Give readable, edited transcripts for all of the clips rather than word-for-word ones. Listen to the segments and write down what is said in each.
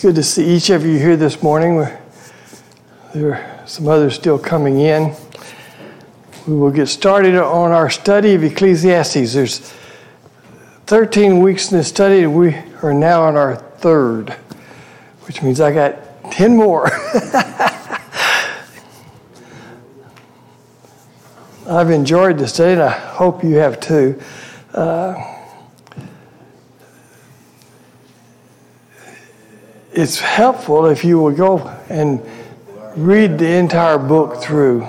Good to see each of you here this morning. There are some others still coming in. We will get started on our study of Ecclesiastes. There's 13 weeks in this study, and we are now on our third, which means I got 10 more. I've enjoyed the study, and I hope you have too. It's helpful if you will go and read the entire book through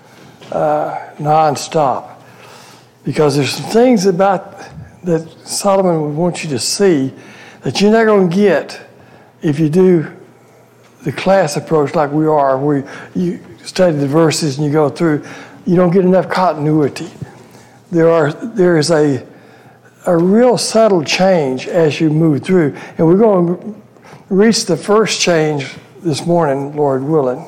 nonstop, because there's some things about that Solomon would want you to see that you're not going to get if you do the class approach like we are, where you study the verses and you go through. You don't get enough continuity. There is a real subtle change as you move through, and we're going to reach the first change this morning, Lord willing.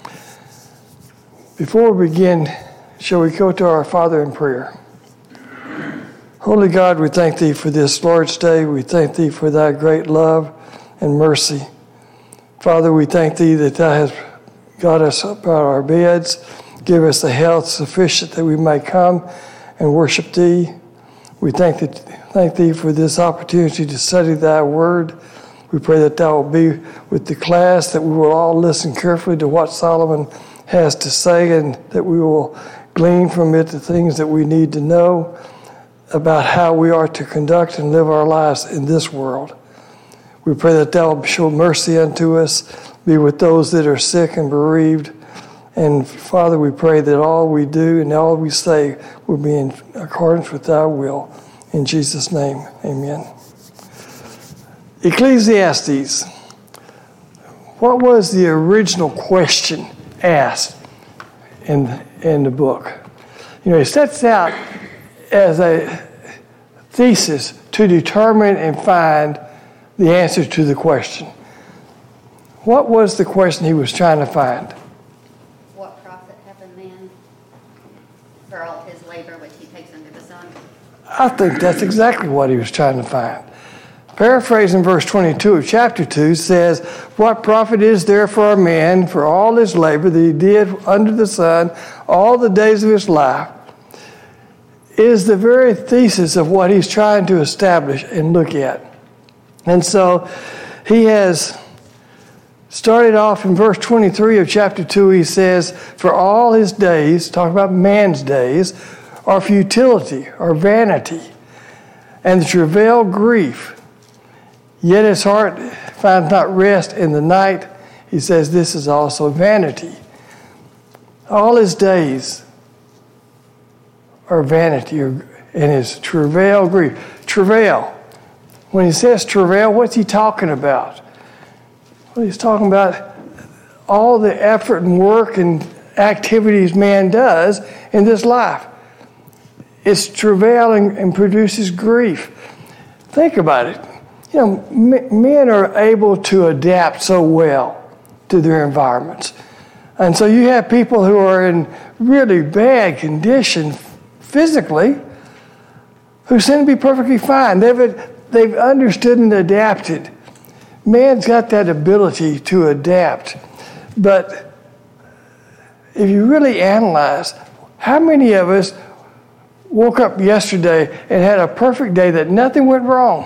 Before we begin, shall we go to our Father in prayer? Holy God, we thank Thee for this Lord's Day. We thank Thee for Thy great love and mercy. Father, we thank Thee that Thou hast got us up out of our beds, give us the health sufficient that we may come and worship Thee. We thank Thee for this opportunity to study Thy Word. We pray that Thou will be with the class, that we will all listen carefully to what Solomon has to say, and that we will glean from it the things that we need to know about how we are to conduct and live our lives in this world. We pray that Thou will show mercy unto us, be with those that are sick and bereaved. And Father, we pray that all we do and all we say will be in accordance with Thy will. In Jesus' name, amen. Ecclesiastes. What was the original question asked in the book? It sets out as a thesis to determine and find the answer to the question. What was the question he was trying to find? What profit hath a man for all his labor which he takes under the sun? I think that's exactly what he was trying to find. Paraphrasing verse 22 of chapter 2 says, "What profit is there for a man for all his labor that he did under the sun all the days of his life?" is the very thesis of what he's trying to establish and look at. And so he has started off in verse 23 of chapter 2, he says, "For all his days," talking about man's days, "are futility," or vanity, "and the travail grief. Yet his heart finds not rest in the night." He says this is also vanity. All his days are vanity, and his travail grief. Travail. When he says travail, what's he talking about? Well, he's talking about all the effort and work and activities man does in this life. It's travail and produces grief. Think about it. Men are able to adapt so well to their environments. And so you have people who are in really bad condition physically who seem to be perfectly fine. They've understood and adapted. Man's got that ability to adapt. But if you really analyze, how many of us woke up yesterday and had a perfect day that nothing went wrong?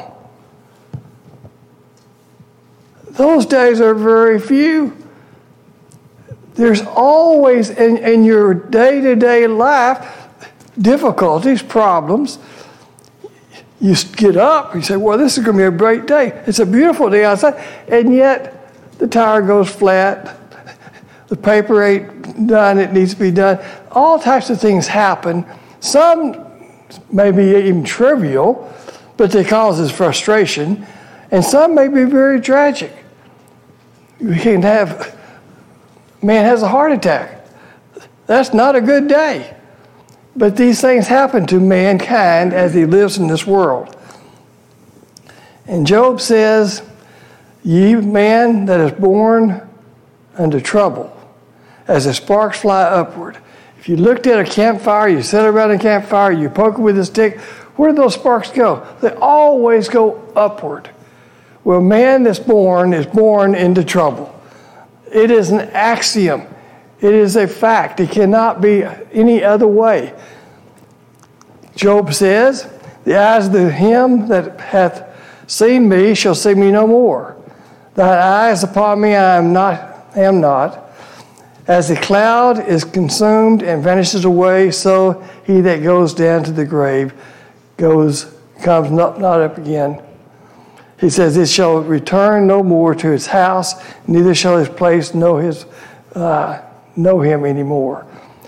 Those days are very few. There's always in your day-to-day life difficulties, problems. You get up, you say, well, this is going to be a great day. It's a beautiful day outside. And yet the tire goes flat. The paper ain't done. It needs to be done. All types of things happen. Some may be even trivial, but they cause us frustration. And some may be very tragic. You can have, man has a heart attack. That's not a good day. But these things happen to mankind as he lives in this world. And Job says, "Ye man that is born unto trouble, as the sparks fly upward." If you looked at a campfire, you sit around a campfire, you poke it with a stick, where do those sparks go? They always go upward. Well, man that's born is born into trouble. It is an axiom. It is a fact. It cannot be any other way. Job says, the eyes of him that hath seen me shall see me no more. Thine eye is upon me, I am not. As the cloud is consumed and vanishes away, so he that goes down to the grave comes not up again. He says, it shall return no more to his house, neither shall his place know him anymore.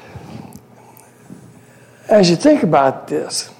As you think about this,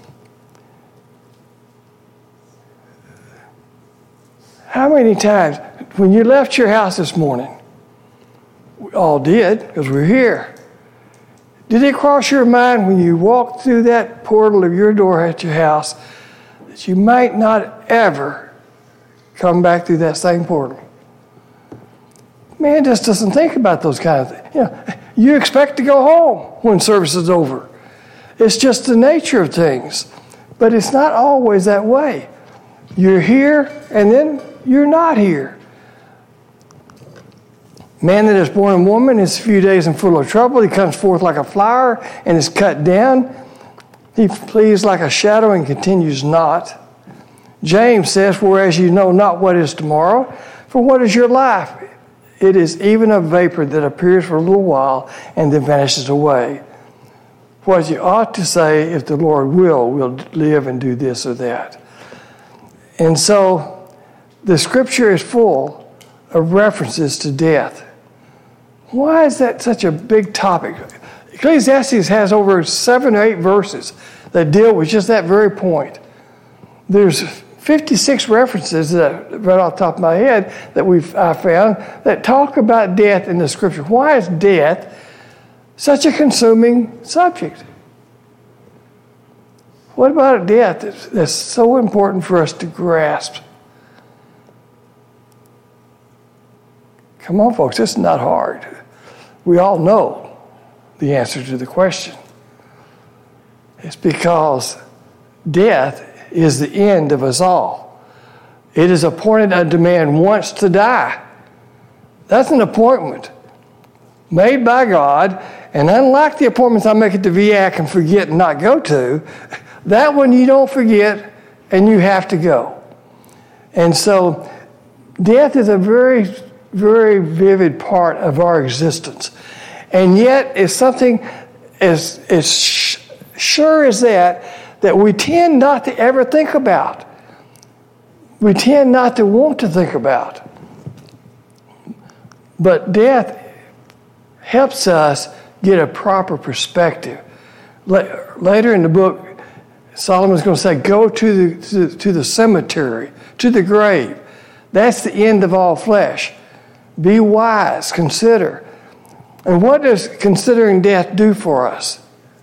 how many times, when you left your house this morning, we all did, because we're here, did it cross your mind when you walked through that portal of your door at your house that you might not ever come back through that same portal? Man just doesn't think about those kind of things. You expect to go home when service is over. It's just the nature of things. But it's not always that way. You're here, and then you're not here. Man that is born a woman is a few days and full of trouble. He comes forth like a flower and is cut down. He flees like a shadow and continues not. James says, whereas you know not what is tomorrow, for what is your life? It is even a vapor that appears for a little while and then vanishes away. What you ought to say, if the Lord will live and do this or that. And so the scripture is full of references to death. Why is that such a big topic? Ecclesiastes has over 7 or 8 verses that deal with just that very point. There's 56 references that, right off the top of my head, that I found that talk about death in the scripture. Why is death such a consuming subject? What about death that's so important for us to grasp? Come on, folks, it's not hard. We all know the answer to the question. It's because death is the end of us all. It is appointed unto man once to die. That's an appointment made by God, and unlike the appointments I make at the VA and forget and not go to, that one you don't forget and you have to go. And so death is a very, very vivid part of our existence. And yet it's something as sure as that we tend not to ever think about. We tend not to want to think about. But death helps us get a proper perspective. Later in the book, Solomon's going to say, go to the cemetery, to the grave. That's the end of all flesh. Be wise, consider. And what does considering death do for us?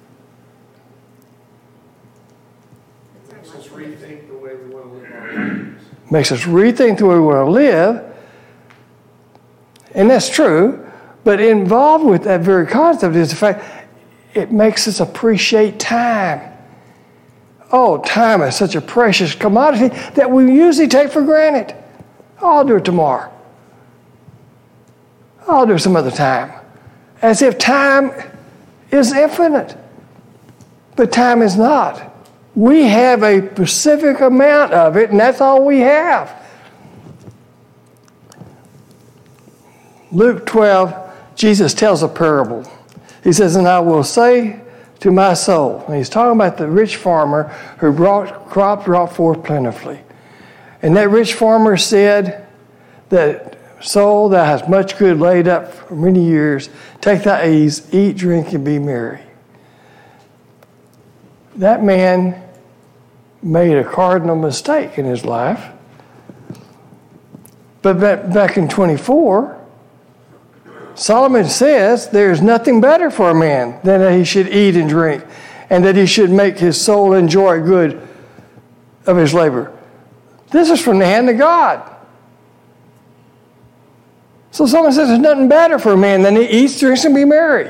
Makes us rethink the way we want to live our lives. Makes us rethink the way we want to live. And that's true. But involved with that very concept is the fact it makes us appreciate time. Oh, time is such a precious commodity that we usually take for granted. Oh, I'll do it tomorrow. I'll do it some other time. As if time is infinite. But time is not. We have a specific amount of it, and that's all we have. Luke 12, Jesus tells a parable. He says, and I will say to my soul, and he's talking about the rich farmer who crops brought forth plentifully. And that rich farmer said, that soul, thou hast much good laid up for many years, take thy ease, eat, drink, and be merry. That man made a cardinal mistake in his life. But back in 24, Solomon says there is nothing better for a man than that he should eat and drink, and that he should make his soul enjoy good of his labor. This is from the hand of God. So Solomon says there's nothing better for a man than he eats, drinks, and be merry.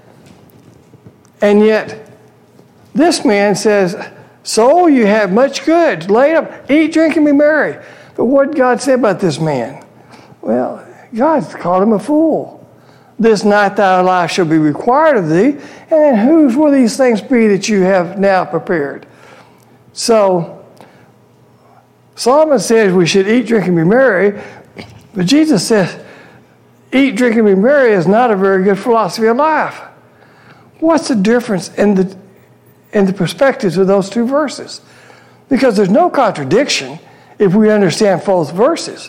And yet, this man says, soul, you have much good laid up. Eat, drink, and be merry. But what did God say about this man? Well, God called him a fool. This night thy life shall be required of thee, and whose will these things be that you have now prepared? So, Solomon says we should eat, drink, and be merry, but Jesus says, eat, drink, and be merry is not a very good philosophy of life. What's the difference in the perspectives of those two verses? Because there's no contradiction if we understand both verses.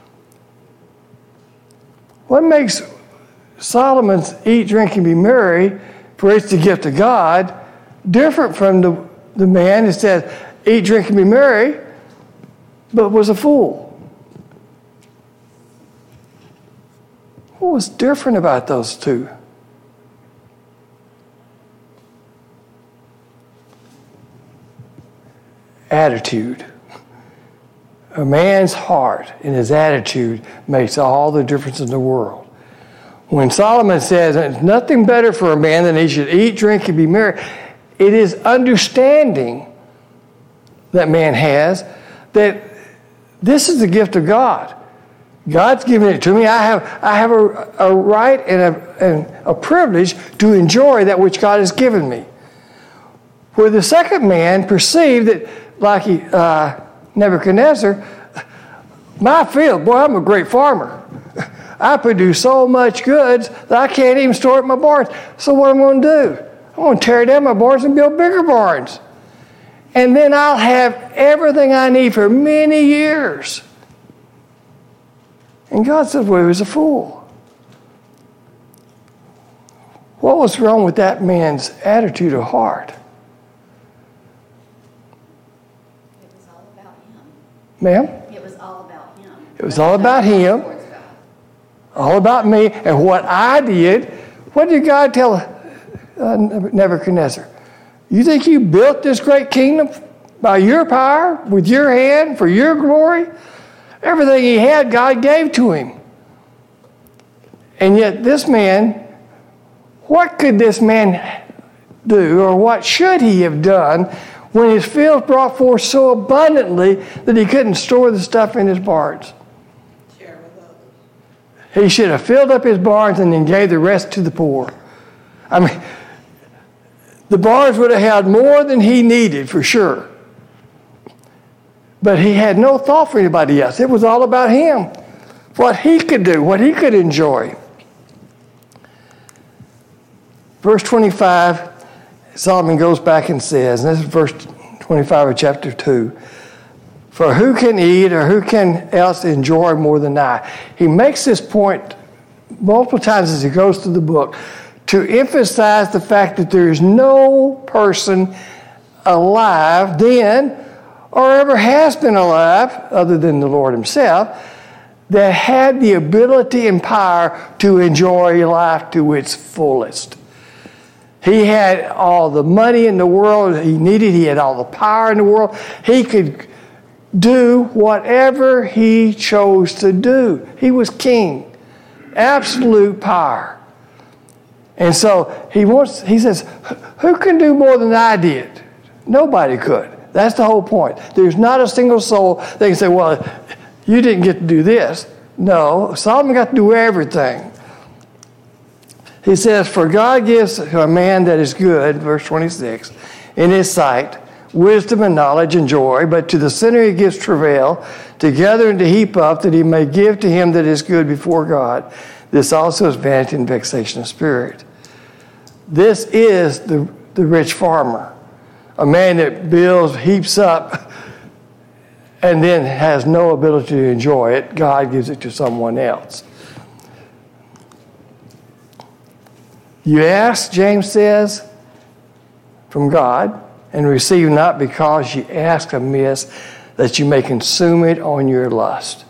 What makes Solomon's eat, drink, and be merry, for it's the gift of God, different from the man who said, eat, drink, and be merry, but was a fool? What was different about those two? Attitude. A man's heart and his attitude makes all the difference in the world. When Solomon says it's nothing better for a man than he should eat, drink, and be merry, it is understanding that man has that this is the gift of God. God's given it to me. I have a right and a privilege to enjoy that which God has given me. Where the second man perceived that, like Nebuchadnezzar, my field, boy, I'm a great farmer. I produce so much goods that I can't even store it in my barns. So what am I going to do? I'm going to tear down my barns and build bigger barns. And then I'll have everything I need for many years. And God said, well, he was a fool. What was wrong with that man's attitude of heart? It was all about him. Ma'am? It was all about him. It was all about him. All about me and what I did. What did God tell Nebuchadnezzar? You think you built this great kingdom by your power, with your hand, for your glory? Everything he had, God gave to him. And yet this man, what could this man do, or what should he have done when his fields brought forth so abundantly that he couldn't store the stuff in his barns? Share with others. He should have filled up his barns and then gave the rest to the poor. I mean, the barns would have held more than he needed for sure. But he had no thought for anybody else. It was all about him. What he could do, what he could enjoy. Verse 25, Solomon goes back and says, and this is verse 25 of chapter 2, for who can eat or who can else enjoy more than I? He makes this point multiple times as he goes through the book to emphasize the fact that there is no person alive then or ever has been alive, other than the Lord himself, that had the ability and power to enjoy life to its fullest. He had all the money in the world he needed. He had all the power in the world. He could do whatever he chose to do. He was king. Absolute power. And so he says, who can do more than I did? Nobody could. That's the whole point. There's not a single soul that can say, well, you didn't get to do this. No, Solomon got to do everything. He says, for God gives to a man that is good, verse 26, in his sight, wisdom and knowledge and joy, but to the sinner he gives travail, to gather and to heap up, that he may give to him that is good before God. This also is vanity and vexation of spirit. This is the rich farmer. A man that builds, heaps up, and then has no ability to enjoy it. God gives it to someone else. You ask, James says, from God, and receive not because you ask amiss, that you may consume it on your lust.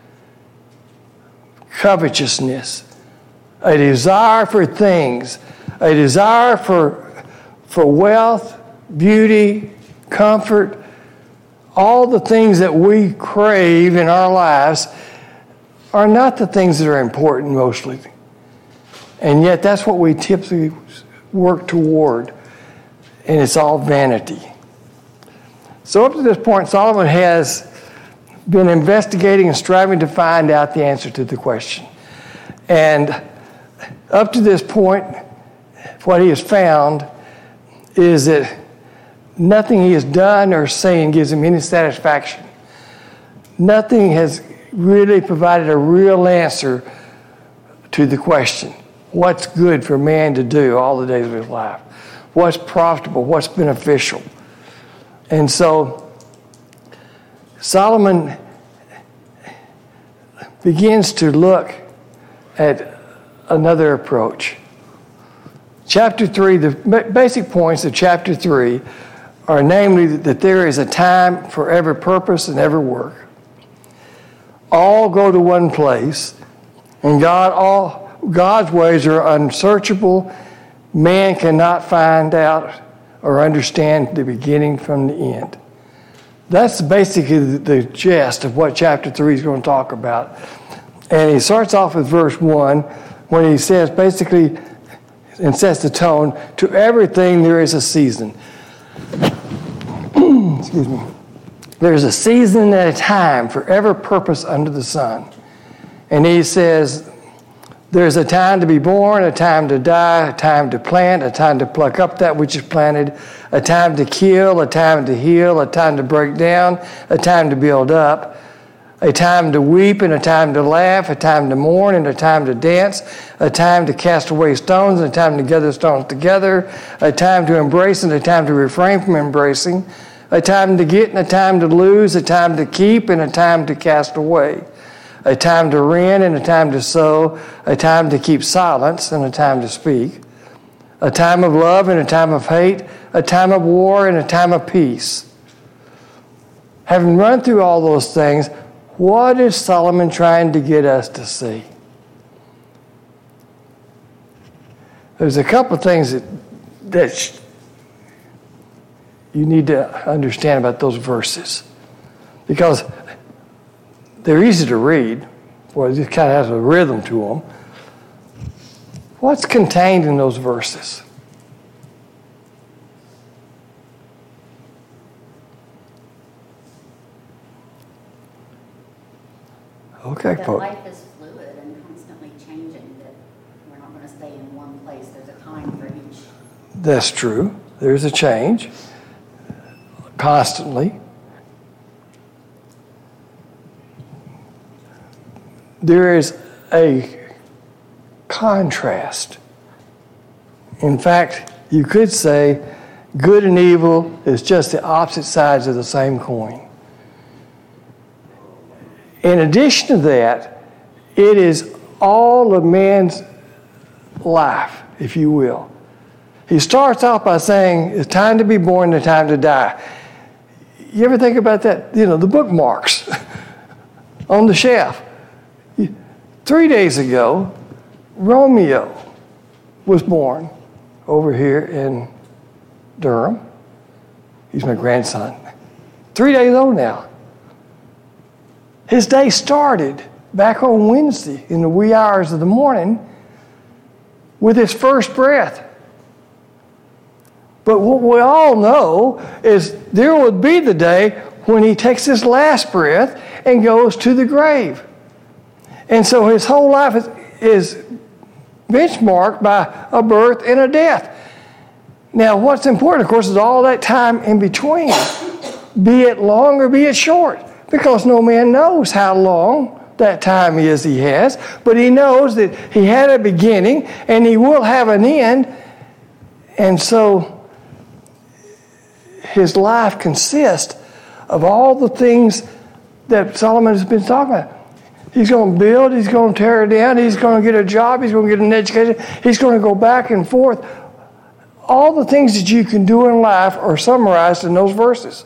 Covetousness, a desire for things, a desire for wealth, beauty, comfort, all the things that we crave in our lives are not the things that are important mostly. And yet that's what we typically work toward. And it's all vanity. So up to this point, Solomon has been investigating and striving to find out the answer to the question. And up to this point, what he has found is that nothing he has done or saying gives him any satisfaction. Nothing has really provided a real answer to the question, what's good for man to do all the days of his life? What's profitable? What's beneficial? And so Solomon begins to look at another approach. Chapter 3, the basic points of chapter 3 are namely that there is a time for every purpose and every work. All go to one place, and God's ways are unsearchable. Man cannot find out or understand the beginning from the end. That's basically the gist of what chapter 3 is going to talk about. And he starts off with verse 1 when he says basically, and sets the tone, to everything there is a season. Excuse me. There's a season and a time for every purpose under the sun. And he says, there's a time to be born, a time to die, a time to plant, a time to pluck up that which is planted, a time to kill, a time to heal, a time to break down, a time to build up, a time to weep and a time to laugh, a time to mourn and a time to dance, a time to cast away stones and a time to gather stones together, a time to embrace and a time to refrain from embracing, a time to get and a time to lose, a time to keep and a time to cast away, a time to rend and a time to sow, a time to keep silence and a time to speak, a time of love and a time of hate, a time of war and a time of peace. Having run through all those things, what is Solomon trying to get us to see? There's a couple of things that you need to understand about those verses, because they're easy to read. Well, it just kind of has a rhythm to them. What's contained in those verses? Okay, that folks. life is fluid and constantly changing, that we're not going to stay in one place. There's a time for each. That's true. There's a change constantly. There is a contrast. In fact, you could say good and evil is just the opposite sides of the same coin. In addition to that, it is all of man's life, if you will. He starts off by saying it's time to be born and time to die. You ever think about that? You know, the bookmarks on the shelf. 3 days ago, Romeo was born over here in Durham. He's my grandson. 3 days old now. His day started back on Wednesday in the wee hours of the morning with his first breath. But what we all know is there would be the day when he takes his last breath and goes to the grave. And so his whole life is benchmarked by a birth and a death. Now, what's important, of course, is all that time in between, be it long or be it short, because no man knows how long that time is he has, but he knows that he had a beginning and he will have an end. And so his life consists of all the things that Solomon has been talking about. He's going to build, he's going to tear it down, he's going to get a job, he's going to get an education, he's going to go back and forth. All the things that you can do in life are summarized in those verses.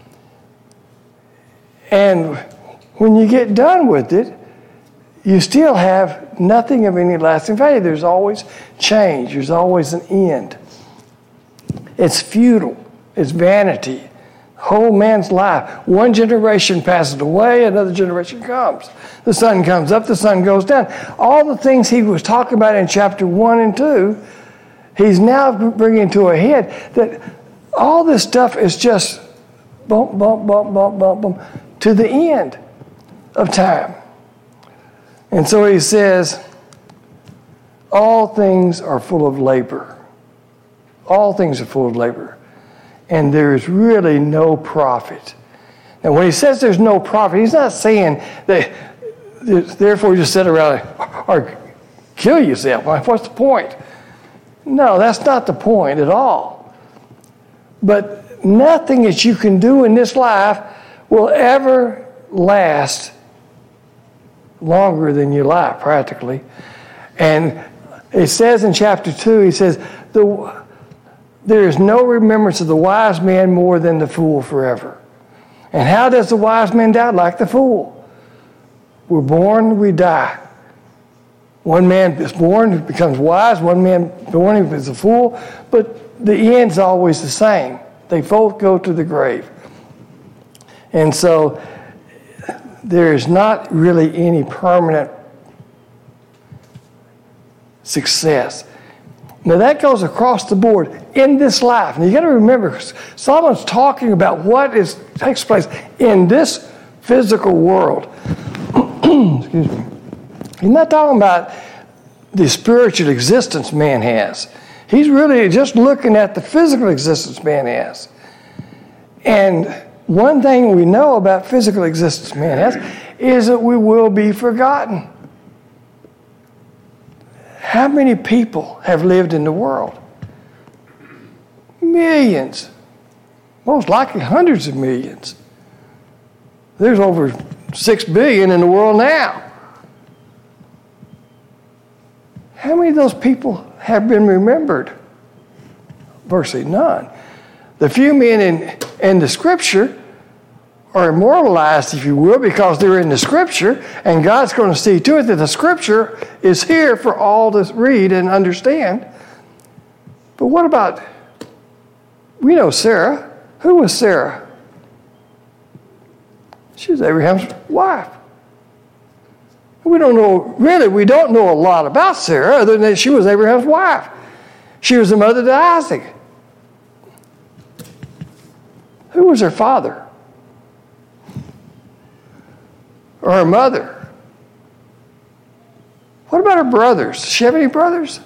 And when you get done with it, you still have nothing of any lasting value. There's always change. There's always an end. It's futile. It's vanity. Whole man's life. One generation passes away, another generation comes. The sun comes up, the sun goes down. All the things he was talking about in chapter 1 and 2, he's now bringing to a head that all this stuff is just bump, bump, bump, bump, bump, bump, to the end. of time. And so he says, all things are full of labor. All things are full of labor. And there is really no profit. And when he says there's no profit, he's not saying that therefore you just sit around or kill yourself. What's the point? No, that's not the point at all. But nothing that you can do in this life will ever last longer than your life, practically. And it says in chapter 2, he says, there is no remembrance of the wise man more than the fool forever. And how does the wise man die? Like the fool. We're born, we die. One man is born, becomes wise. One man born is a fool. But the end's always the same. They both go to the grave. And so there is not really any permanent success. Now that goes across the board in this life. And you got to remember, Solomon's talking about what takes place in this physical world. Excuse me. He's not talking about the spiritual existence man has. He's really just looking at the physical existence man has. And one thing we know about physical existence man has is that we will be forgotten. How many people have lived in the world? Millions. Most likely hundreds of millions. There's over 6 billion in the world now. How many of those people have been remembered? Virtually none. The few men in the Scripture are immortalized, if you will, because they're in the Scripture, and God's going to see to it that the Scripture is here for all to read and understand. But what about, we know Sarah. Who was Sarah? She was Abraham's wife. We don't know a lot about Sarah other than that she was Abraham's wife. She was the mother to Isaac. Who was her father? Or her mother? What about her brothers? Does she have any brothers?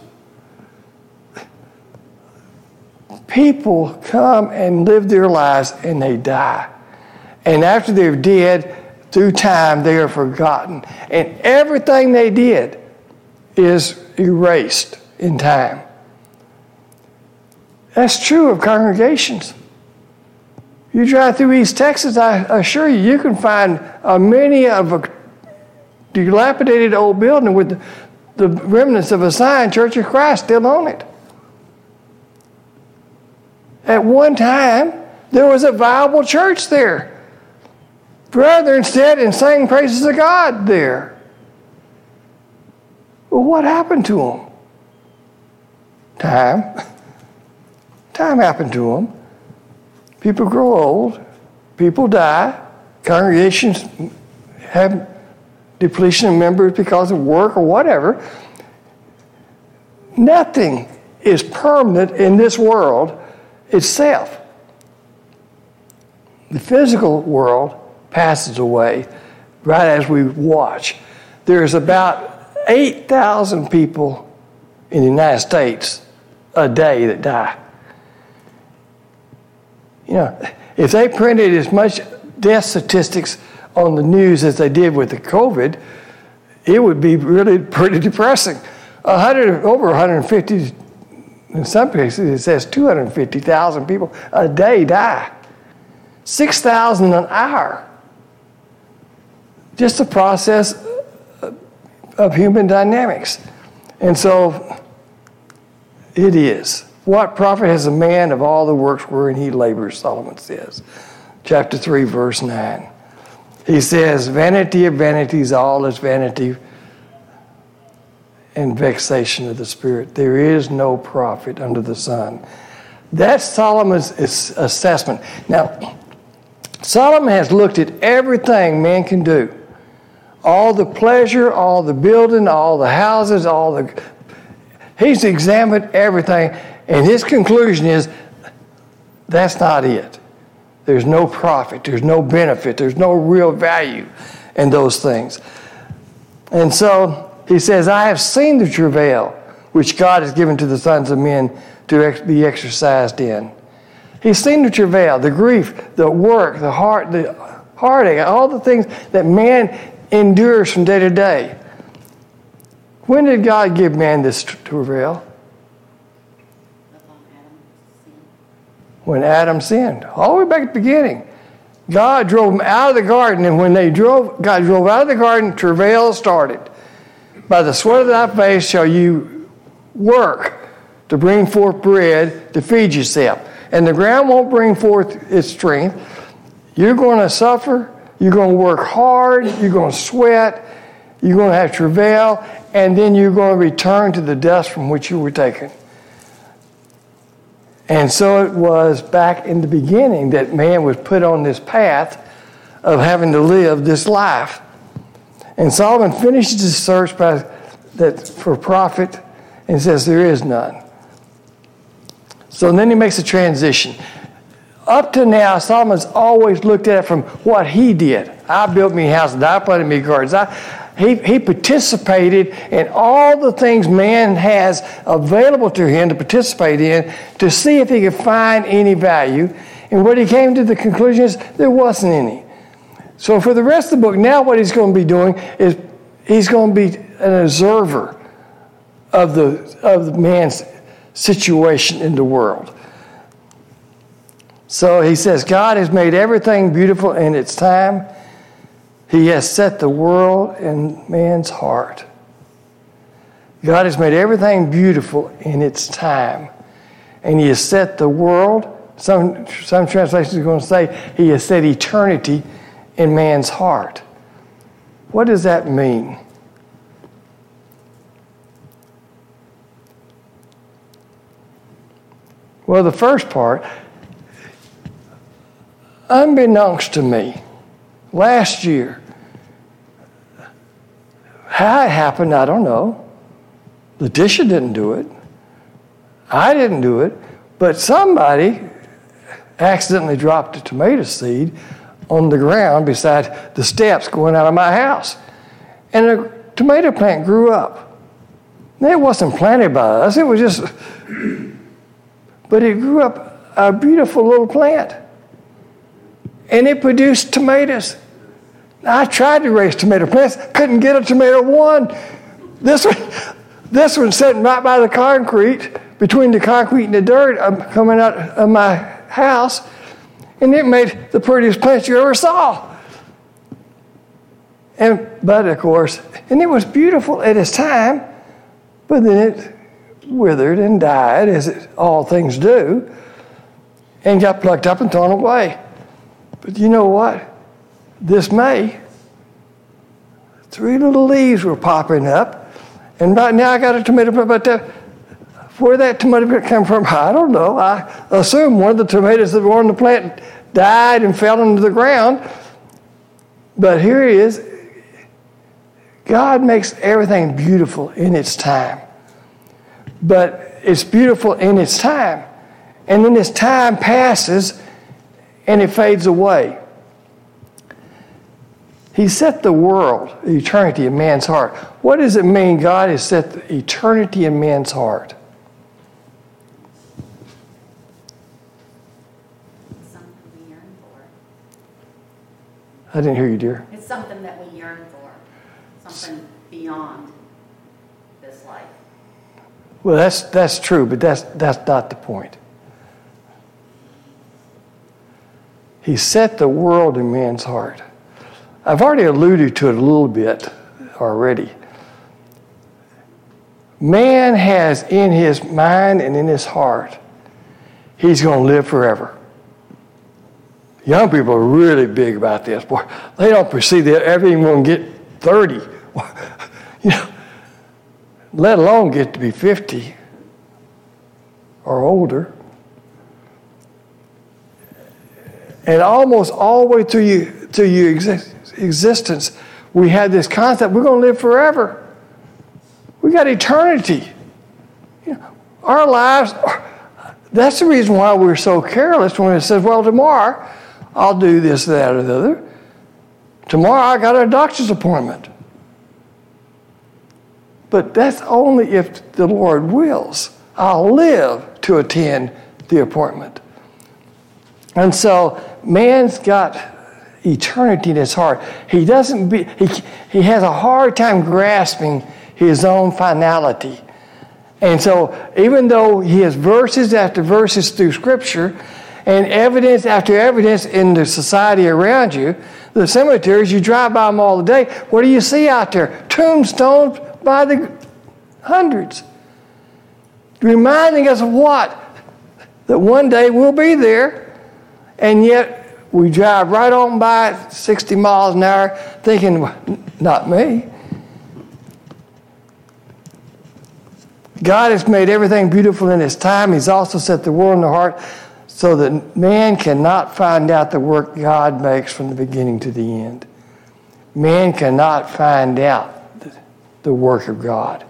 People come and live their lives and they die. And after they're dead, through time, they are forgotten. And everything they did is erased in time. That's true of congregations. You drive through East Texas, I assure you, you can find many of a dilapidated old building with the remnants of a sign, Church of Christ, still on it. At one time, there was a viable church there. Brethren sat and sang praises of God there. Well, what happened to them? Time. Time happened to them. People grow old. People die. Congregations have depletion of members because of work or whatever. Nothing is permanent in this world itself. The physical world passes away right as we watch. There's about 8,000 people in the United States a day that die. You know, if they printed as much death statistics on the news as they did with the COVID, it would be really pretty depressing. Over 150, in some cases it says 250,000 people a day die. 6,000 an hour. Just the process of human dynamics. And so it is. What profit has a man of all the works wherein he labors, Solomon says. Chapter 3, verse 9. He says, vanity of vanities, all is vanity and vexation of the spirit. There is no profit under the sun. That's Solomon's assessment. Now, Solomon has looked at everything man can do. All the pleasure, all the building, all the houses, he's examined everything, and his conclusion is that's not it. There's no profit, there's no benefit, there's no real value and those things. And so he says, I have seen the travail which God has given to the sons of men to be exercised in. He's seen the travail, the grief, the work, the heartache, all the things that man endures from day to day. When did God give man this travail? When Adam sinned. All the way back at the beginning. God drove him out of the garden, and when God drove out of the garden, travail started. By the sweat of thy face shall you work to bring forth bread to feed yourself. And the ground won't bring forth its strength. You're going to suffer. You're going to work hard. You're going to sweat. You're going to have travail. And then you're going to return to the dust from which you were taken. And so it was back in the beginning that man was put on this path of having to live this life. And Solomon finishes his search for profit and says there is none. So then he makes a transition. Up to now, Solomon's always looked at it from what he did. I built me houses, I planted me gardens. He participated in all the things man has available to him to participate in to see if he could find any value. And what he came to the conclusion is there wasn't any. So for the rest of the book, now what he's going to be doing is he's going to be an observer of the man's situation in the world. So he says, God has made everything beautiful in its time. He has set the world in man's heart. God has made everything beautiful in its time. And he has set the world, some translations are going to say, he has set eternity in man's heart. What does that mean? Well, the first part, unbeknownst to me, last year, how it happened, I don't know. Letitia didn't do it. I didn't do it. But somebody accidentally dropped a tomato seed on the ground beside the steps going out of my house. And a tomato plant grew up. And it wasn't planted by us. It was just... But it grew up a beautiful little plant. And it produced tomatoes. I tried to raise tomato plants, couldn't get a tomato one. This one sitting right by the concrete, between the concrete and the dirt coming out of my house, and it made the prettiest plant you ever saw. But of course, and it was beautiful at its time, but then it withered and died, as all things do, and got plucked up and thrown away. But you know what? This May, 3 little leaves were popping up, and right now I got a tomato plant. But where that tomato plant come from, I don't know. I assume one of the tomatoes that were on the plant died and fell into the ground. But here it is. God makes everything beautiful in its time. But it's beautiful in its time. And then as time passes and it fades away. He set the world, eternity in man's heart. What does it mean God has set the eternity in man's heart? It's something we yearn for. I didn't hear you, dear. It's something that we yearn for. Something beyond this life. Well, that's true, but that's not the point. He set the world in man's heart. I've already alluded to it a little bit already. Man has in his mind and in his heart, he's going to live forever. Young people are really big about this. Boy, they don't perceive that ever even going to get 30. You know, let alone get to be 50 or older. And almost all the way through your existence, we have this concept, we're going to live forever. We got eternity. You know, our lives, that's the reason why we're so careless when it says, well, tomorrow I'll do this, that, or the other. Tomorrow I got a doctor's appointment. But that's only if the Lord wills. I'll live to attend the appointment. And so man's got eternity in his heart. He has a hard time grasping his own finality. And so even though he has verses after verses through Scripture and evidence after evidence in the society around you, the cemeteries, you drive by them all the day, what do you see out there? Tombstones by the hundreds. Reminding us of what? That one day we'll be there, and yet we drive right on by 60 miles an hour thinking, not me. God has made everything beautiful in His time. He's also set the world in the heart so that man cannot find out the work God makes from the beginning to the end. Man cannot find out the work of God.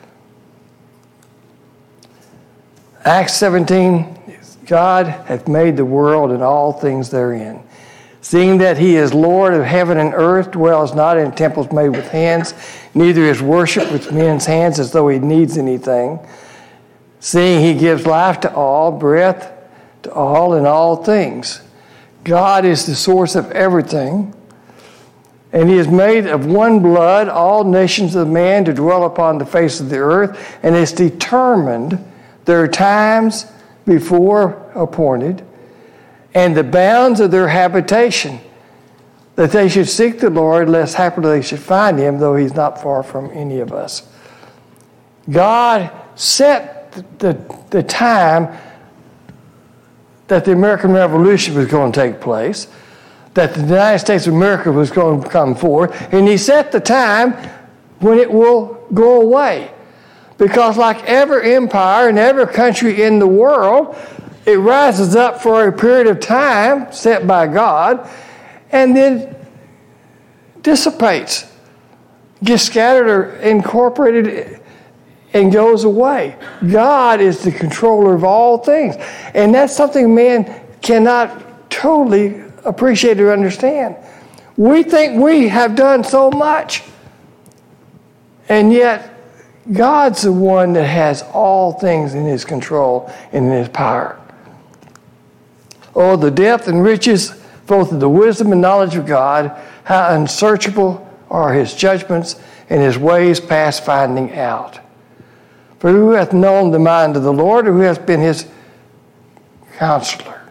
Acts 17, God hath made the world and all things therein. Seeing that He is Lord of heaven and earth, dwells not in temples made with hands, neither is worship with men's hands as though He needs anything. Seeing He gives life to all, breath to all, and all things. God is the source of everything. And He has made of one blood all nations of man to dwell upon the face of the earth, and has determined their times before appointed, and the bounds of their habitation, that they should seek the Lord, lest happily they should find Him, though He's not far from any of us. God set the time that the American Revolution was going to take place, that the United States of America was going to come forward, and He set the time when it will go away. Because like every empire and every country in the world, it rises up for a period of time set by God and then dissipates, gets scattered or incorporated and goes away. God is the controller of all things. And that's something man cannot totally appreciate or understand. We think we have done so much, and yet God's the one that has all things in His control and in His power. Oh, the depth and riches, both of the wisdom and knowledge of God, how unsearchable are His judgments and His ways past finding out. For who hath known the mind of the Lord, or who hath been His counselor?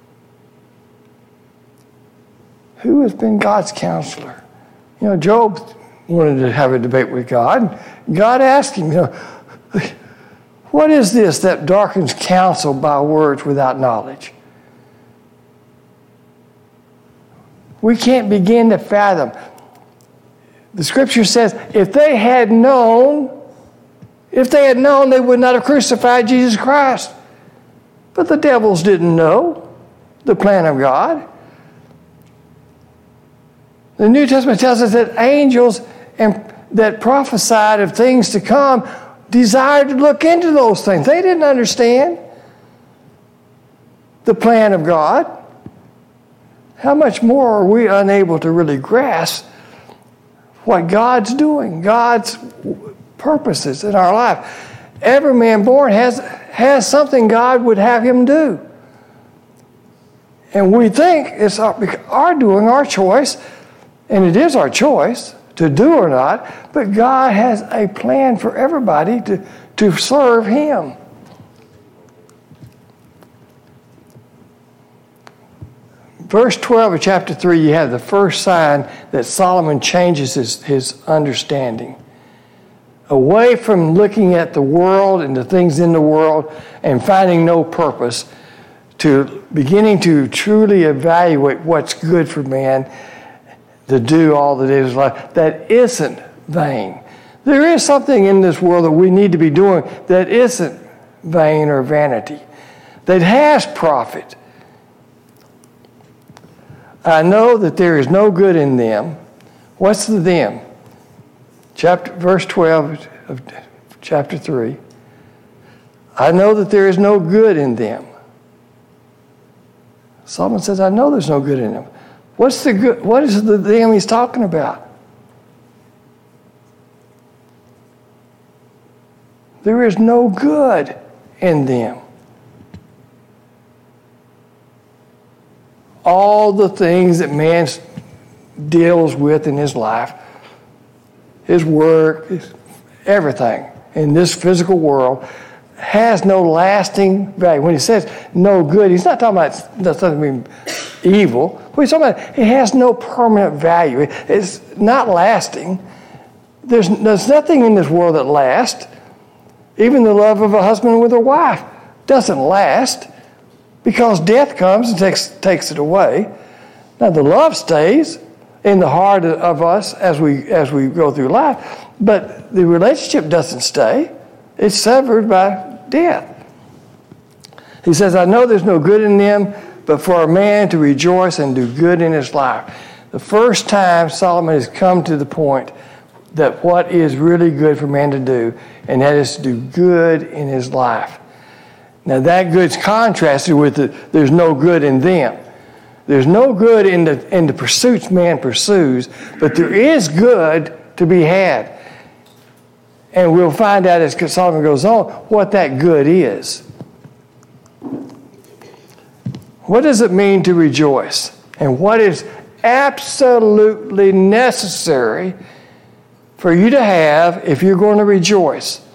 Who has been God's counselor? You know, Job wanted to have a debate with God. God asked him, what is this that darkens counsel by words without knowledge? We can't begin to fathom. The Scripture says, if they had known, they would not have crucified Jesus Christ. But the devils didn't know the plan of God. The New Testament tells us that angels that prophesied of things to come desired to look into those things. They didn't understand the plan of God. How much more are we unable to really grasp what God's doing, God's purposes in our life? Every man born has something God would have him do. And we think it's our doing, our choice, and it is our choice to do or not, but God has a plan for everybody to serve Him. Verse 12 of chapter 3, you have the first sign that Solomon changes his understanding. Away from looking at the world and the things in the world and finding no purpose, to beginning to truly evaluate what's good for man to do all the days of life that isn't vain. There is something in this world that we need to be doing that isn't vain or vanity, that has profit. I know that there is no good in them. What's the them? Verse 12 of chapter 3. I know that there is no good in them. Solomon says, I know there's no good in them. What's the good? What is the them he's talking about? There is no good in them. All the things that man deals with in his life, his work, everything in this physical world has no lasting value. When he says no good, he's not talking about that doesn't mean evil. What he's talking about, it has no permanent value. It's not lasting. There's nothing in this world that lasts. Even the love of a husband with a wife doesn't last because death comes and takes it away. Now the love stays in the heart of us as we go through life, but the relationship doesn't stay. It's severed by death. He says, I know there's no good in them, but for a man to rejoice and do good in his life. The first time Solomon has come to the point that what is really good for man to do, and that is to do good in his life. Now that good's contrasted with there's no good in them. There's no good in the pursuits man pursues, but there is good to be had. And we'll find out as Solomon goes on what that good is. What does it mean to rejoice? And what is absolutely necessary for you to have if you're going to rejoice?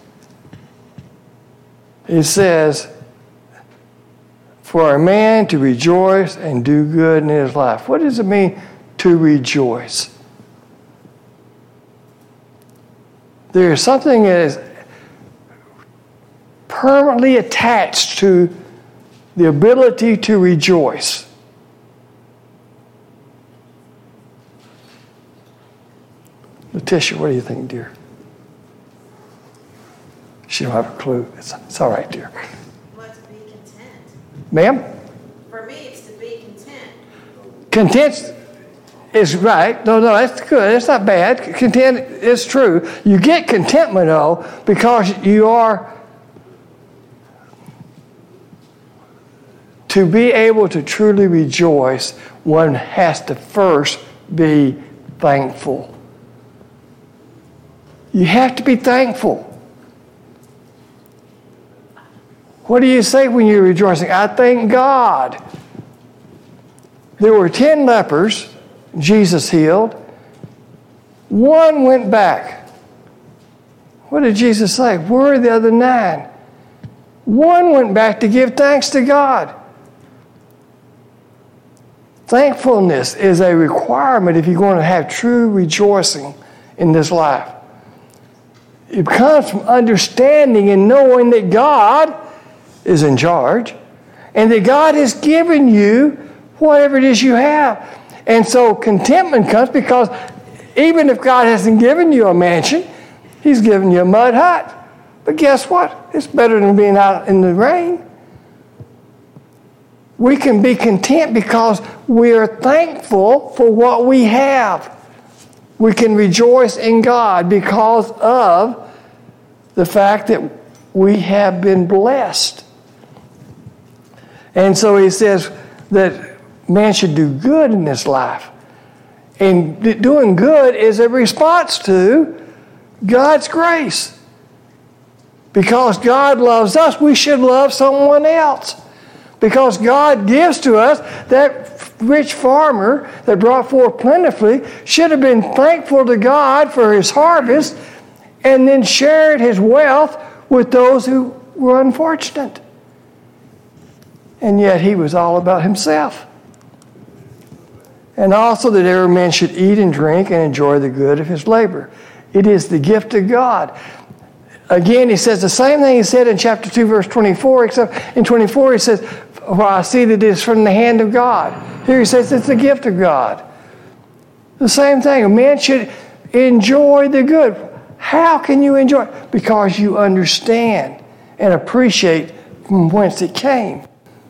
It says, for a man to rejoice and do good in his life. What does it mean to rejoice? There is something that is permanently attached to the ability to rejoice. Letitia, what do you think, dear? She don't have a clue. It's all right, dear. Well, to be content. Ma'am? For me, it's to be content. Content is right. No, that's good. It's not bad. Content is true. You get contentment, though, because you are to be able to truly rejoice, one has to first be thankful. You have to be thankful. What do you say when you're rejoicing? I thank God. There were 10 lepers Jesus healed. One went back. What did Jesus say? Where are the other 9? One went back to give thanks to God. Thankfulness is a requirement if you're going to have true rejoicing in this life. It comes from understanding and knowing that God is in charge and that God has given you whatever it is you have. And so contentment comes because even if God hasn't given you a mansion, He's given you a mud hut. But guess what? It's better than being out in the rain. We can be content because we are thankful for what we have. We can rejoice in God because of the fact that we have been blessed. And so he says that man should do good in this life. And doing good is a response to God's grace. Because God loves us, we should love someone else. Because God gives to us, that rich farmer that brought forth plentifully should have been thankful to God for his harvest and then shared his wealth with those who were unfortunate. And yet he was all about himself. And also that every man should eat and drink and enjoy the good of his labor. It is the gift of God. Again, he says the same thing he said in chapter 2, verse 24, except in 24 he says, well, I see that it is from the hand of God. Here he says it's the gift of God. The same thing. A man should enjoy the good. How can you enjoy it? Because you understand and appreciate from whence it came.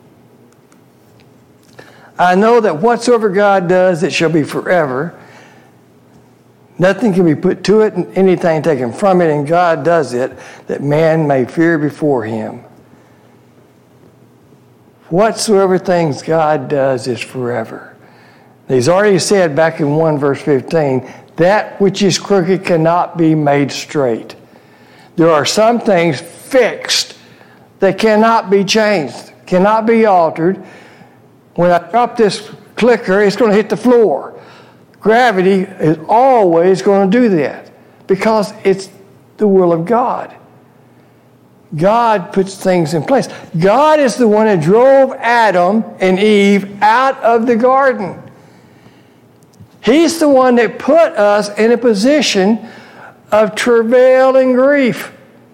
I know that whatsoever God does, it shall be forever. Nothing can be put to it, and anything taken from it, and God does it, that man may fear before him. Whatsoever things God does is forever. He's already said back in 1 verse 15, that which is crooked cannot be made straight. There are some things fixed that cannot be changed, cannot be altered. When I drop this clicker, it's going to hit the floor. Gravity is always going to do that because it's the will of God. God puts things in place. God is the one that drove Adam and Eve out of the garden. He's the one that put us in a position of travail and grief.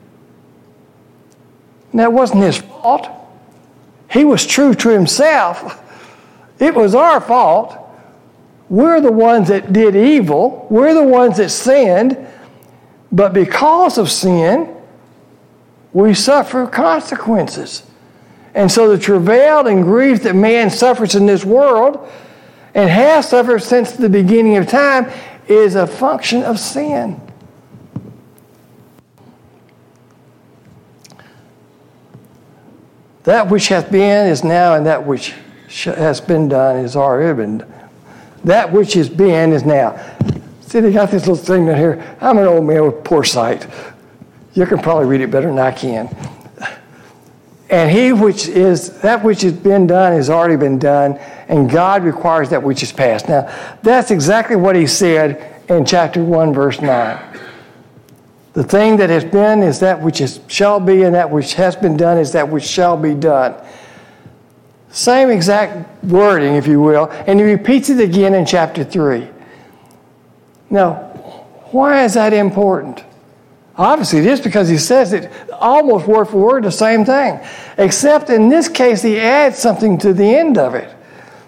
And that wasn't his fault. He was true to himself. It was our fault. We're the ones that did evil. We're the ones that sinned. But because of sin, we suffer consequences. And so the travail and grief that man suffers in this world and has suffered since the beginning of time is a function of sin. That which hath been is now, and that which has been done is already been done. That which has been is now. See, they got this little thing down here. I'm an old man with poor sight. You can probably read it better than I can. And that which has been done has already been done, and God requires that which is past. Now, that's exactly what he said in chapter 1, verse 9. The thing that has been is that which shall be, and that which has been done is that which shall be done. Same exact wording, if you will, and he repeats it again in chapter 3. Now, why is that important? Obviously, it is because he says it almost word for word the same thing. Except in this case, he adds something to the end of it.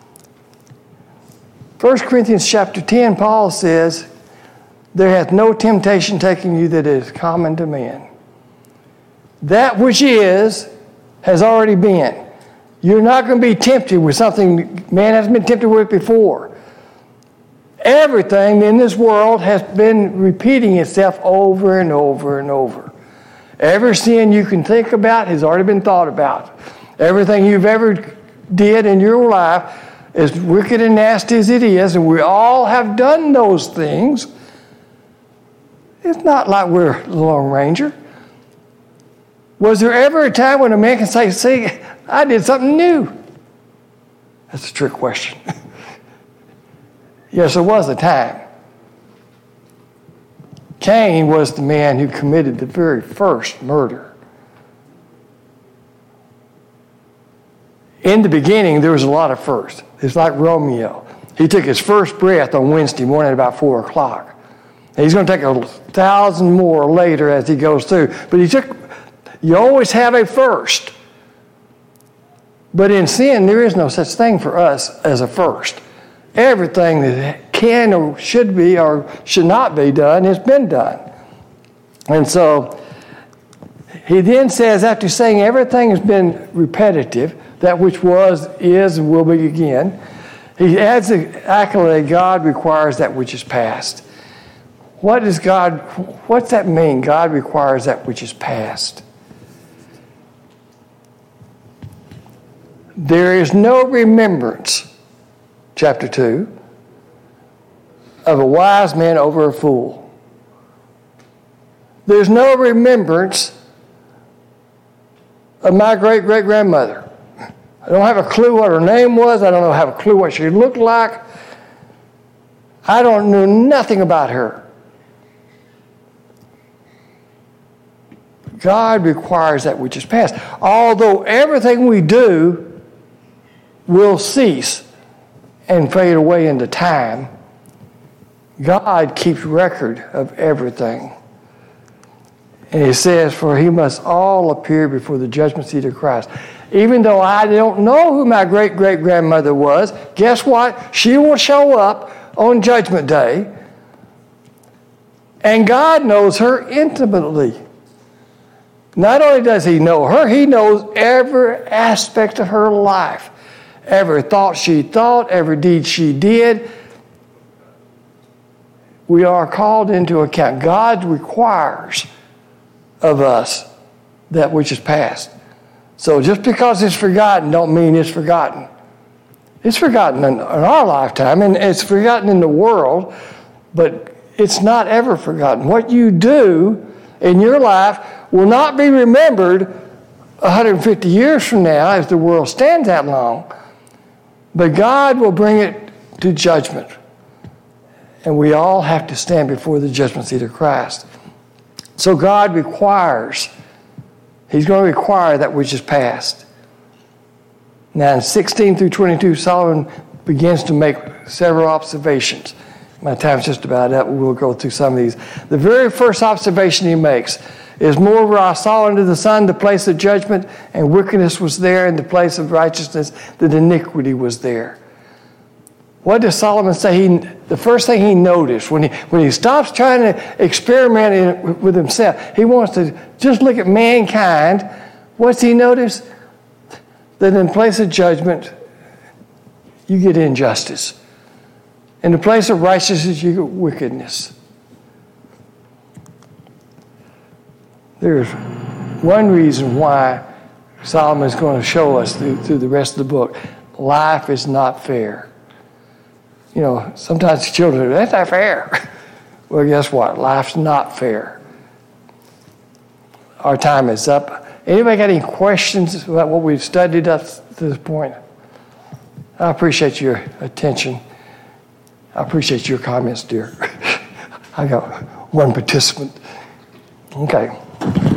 1 Corinthians chapter 10, Paul says, there hath no temptation taken you that is common to man. That which is has already been. You're not going to be tempted with something man hasn't been tempted with before. Everything in this world has been repeating itself over and over and over. Every sin you can think about has already been thought about. Everything you've ever did in your life, as wicked and nasty as it is, and we all have done those things. It's not like we're the Lone Ranger. Was there ever a time when a man can say, see, I did something new? That's a trick question. Yes, there was a time. Cain was the man who committed the very first murder. In the beginning, there was a lot of firsts. It's like Romeo. He took his first breath on Wednesday morning at about 4 o'clock. And he's going to take 1,000 more later as he goes through. But you always have a first. But in sin, there is no such thing for us as a first. Everything that can or should be or should not be done has been done. And so he then says, after saying everything has been repetitive, that which was, is, and will be again, he adds the accolade, God requires that which is past. What's that mean? God requires that which is past. There is no remembrance, chapter 2, of a wise man over a fool. There's no remembrance of my great-great-grandmother. I don't have a clue what her name was. I don't have a clue what she looked like. I don't know nothing about her. God requires that which is past. Although everything we do will cease and fade away into time, God keeps record of everything. And he says, for he must all appear before the judgment seat of Christ. Even though I don't know who my great-great-grandmother was, guess what? She will show up on Judgment Day. And God knows her intimately. Not only does he know her, he knows every aspect of her life. Every thought she thought, every deed she did. We are called into account. God requires of us that which is past. So just because it's forgotten don't mean it's forgotten. It's forgotten in our lifetime, and it's forgotten in the world, but it's not ever forgotten. What you do in your life will not be remembered 150 years from now if the world stands that long, but God will bring it to judgment. And we all have to stand before the judgment seat of Christ. So God requires, He's going to require that which is past. Now in 16 through 22, Solomon begins to make several observations. My time's just about up. We'll go through some of these. The very first observation he makes is, moreover, I saw under the sun the place of judgment, and wickedness was there, and the place of righteousness, that iniquity was there. What does Solomon say? The first thing he noticed when he stops trying to experiment with himself, he wants to just look at mankind. What's he notice? That in place of judgment, you get injustice. In the place of righteousness, you get wickedness. There's one reason why Solomon is going to show us through the rest of the book. Life is not fair. You know, sometimes children, that's not fair. Well, guess what? Life's not fair. Our time is up. Anybody got any questions about what we've studied up to this point? I appreciate your attention. I appreciate your comments, dear. I got one participant. Okay.